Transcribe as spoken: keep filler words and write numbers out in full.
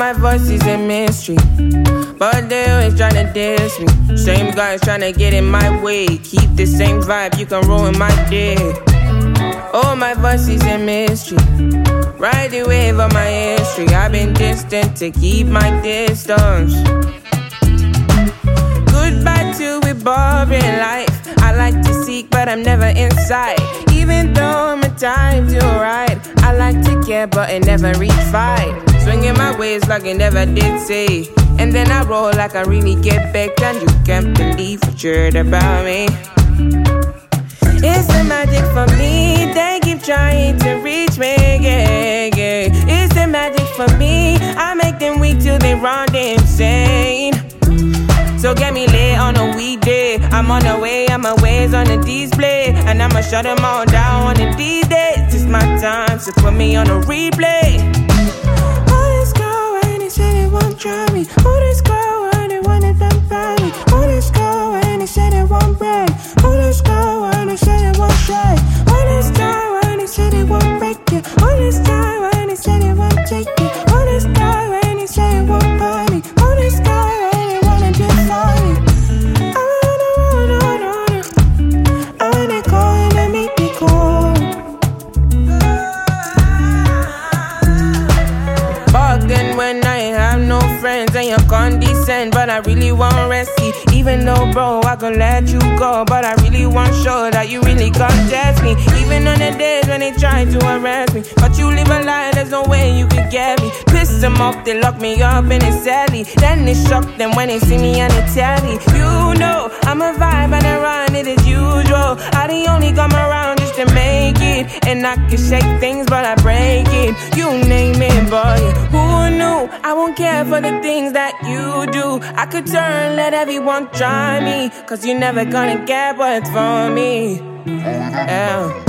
my voice is a mystery, but they always tryna diss me. Same guys tryna get in my way. Keep the same vibe, you can ruin my day. Oh, my voice is a mystery. Ride the wave of my history. I've been distant to keep my distance. Goodbye to a boring life. I like to seek, but I'm never inside. Even though my time's alright, I like to care, but it never reach fight. Swinging my ways like I never did say. And then I roll like I really get back. And you can't believe what you heard about me. It's the magic for me. They keep trying to reach me, yeah, yeah. It's the magic for me. I make them weak till they run insane. So get me late on a weekday. I'm on the way, I'm ways on the display. And I'ma shut them all down on the D-Days. It's my time, so put me on a replay. Oh, this girl, when they say they won't try me. Oh, this girl, when they wanna dump on me. Oh, this girl, when they say they won't break. Oh, this girl, when they say they won't try. Oh, this girl, when they say they won't break you. Oh, this girl, when they say they won't take you. Oh, this girl, when they say they won't buy me. Oh, this girl, when they wanna do funny. I wanna, wanna, wanna, wanna. I wanna go and they make me cool. Back then when I have no friends and you're condescend, but I really want rescue. Even though, bro, I can let you go, but I really want sure that you really contest me. Even on the days when they try to arrest me, but you live a lie, there's no way you could get me. Piss them off, they lock me up in a celly. Then they shock them when they see me and they tell me, you know, I'm a vibe and I run it as usual. I the only come around just to make it. And I can shake things, but I break it. You name it, boy, who knew? I won't care for the things that you do. I could turn, let everyone try me, cause you're never gonna get what's for me. Yeah.